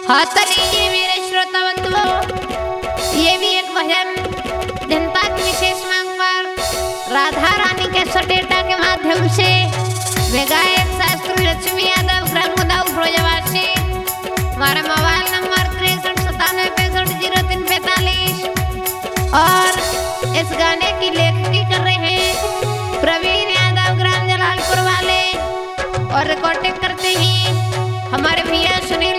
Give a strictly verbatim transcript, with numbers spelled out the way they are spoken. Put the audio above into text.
हाँ तो लीजिए मेरे श्रोता बंधुओं, ये भी एक भजन जनता की विशेष मांग पर राधा रानी के सटेटा के माध्यम से वे गायक शास्त्री लक्ष्मी यादव ग्राम उदाऊ ब्रजवासी। हमारा मोबाइल नंबर तिरसठ सतानवे पैंसठ जीरो तीन पैंतालीस और इस गाने की लेखनी कर रहे हैं प्रवीण यादव ग्राम जलालपुर वाले और रिकॉर्डिंग करते हैं हमारे भैया सुनील